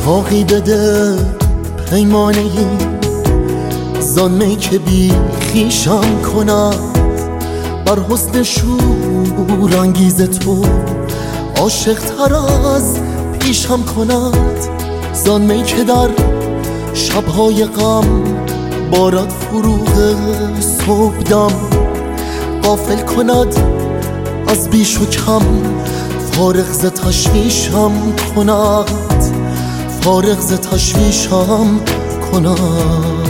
ساقی بده پیمانه ای زان می که بی خویشم کند، بر حسن شور انگیز تو عاشق تر از پیشم کند. زان می که در شبهای غم بارد فروغ صبحدم، غافل کند از بیش و کم، فارغ ز تشویشم کند، فارغ ز تشویشم کند.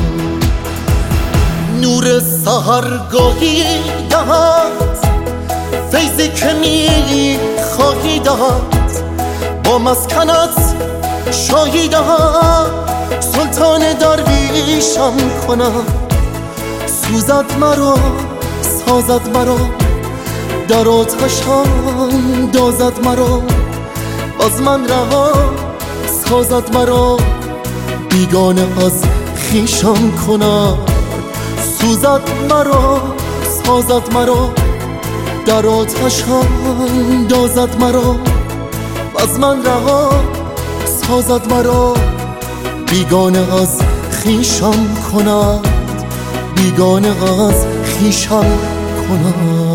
نور سحرگاهی دهد فیضی که می خواهی دهد، با مسکنت شاهی دهد، سلطان درویشم کند. سوزد مرا سازد مرا در آتش اندازد مرا، از من رها سازد مرا بیگانه از خویشم کند. سوزد مرا سازد مرا در آتش اندازد مرا، از من رها سازد مرا بیگانه از خویشم کند، بیگانه از خویشم کند.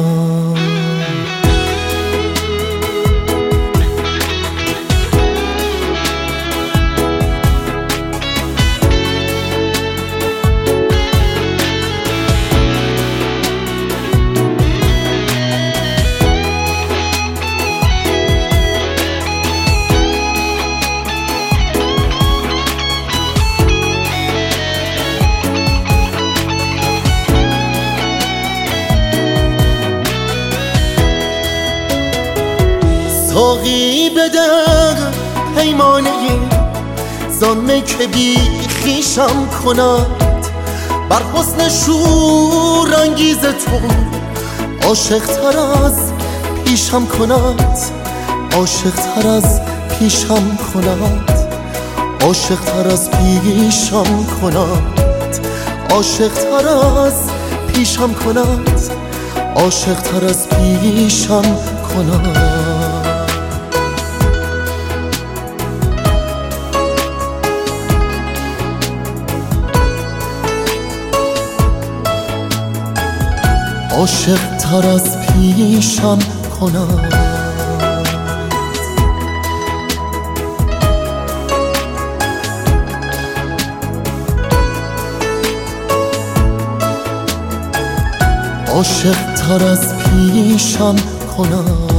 ساقی بده پیمانه زان می که بی خویشم کند، بر حسن شور انگیز تو عاشق تر از پیشم کند، عاشق تر از پیشم کند، عاشق تر از پیشم کند، عاشق تر از پیشم کند، عاشق تر از پیشم کند. عاشق تر از پیشم کند. عاشق تر از پیشم کند.